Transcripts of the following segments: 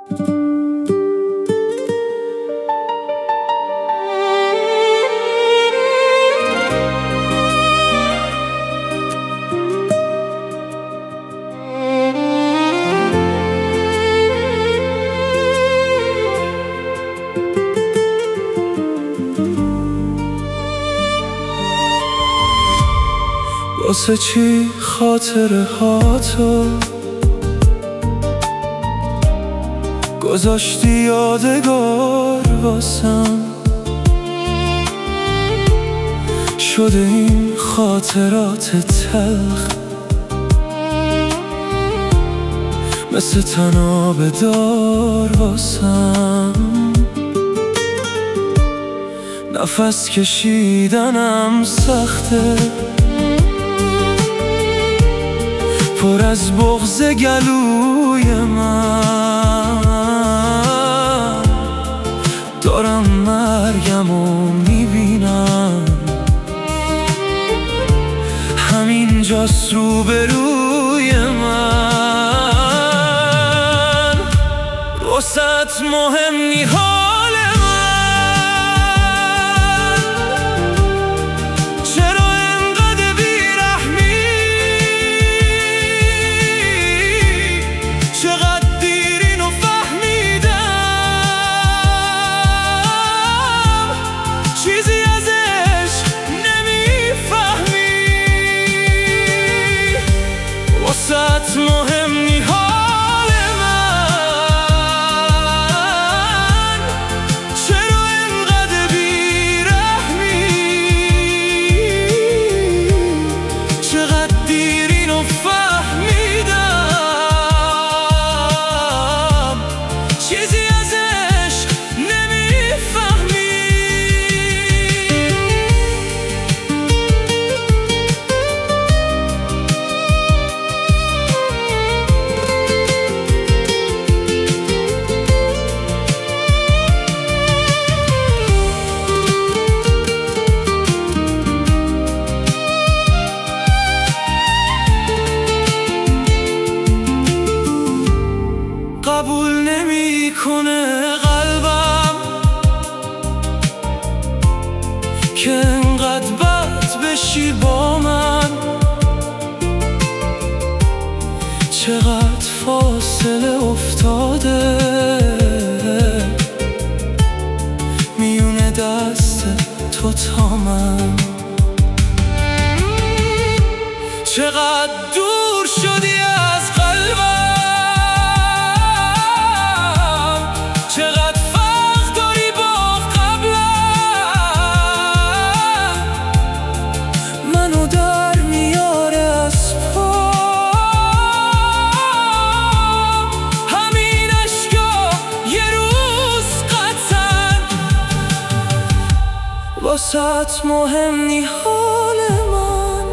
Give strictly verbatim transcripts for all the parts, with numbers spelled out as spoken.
واسه چی خاطره هاتو گذاشتی یادگار واسم؟ شده این خاطرات تلخ مثل تناب دار واسم. نفس کشیدنم سخته، پر از بغض گلوی من. دارم مرگمو میبینم، همینجاست روبروی من. واسه مهم نی حال من، چرا انقدر بیرحمی؟ چقدر دیر اینو فهمیدم، چیزی ازش نمیفهمی. واسه مهم نی حال من، چرا انقدر بیرحمی؟ چقدر دیر اینو فهمیدم، چیزی ازش نمیفهمی. قبول نمیکنه قلبم که انقدر بد بشی با من. چقدر فاصله افتاده میونه دست تو تا من. چقدر دور شدی از قلبم، چقدر فرق داری با قبلم. منو در میاره از پام، همین اشکا یه روز قطعاً. واسه مهم نی حال من،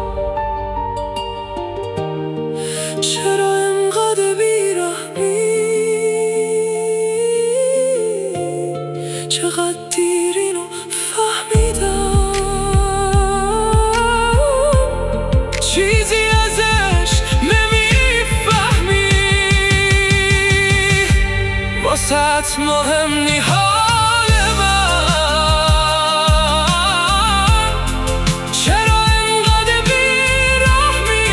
چرا انقدر بیرحمی؟ چقدر دیر اینو فهمیدم، چیزی ازش نمیفهمی. واسه مهم نی حال من، چرا انقدر بیرحمی؟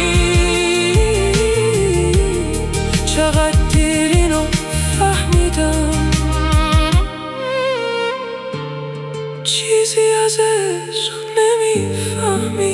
چقدر دیر اینو فهمیدم، چیزی ازش نمیفهمی.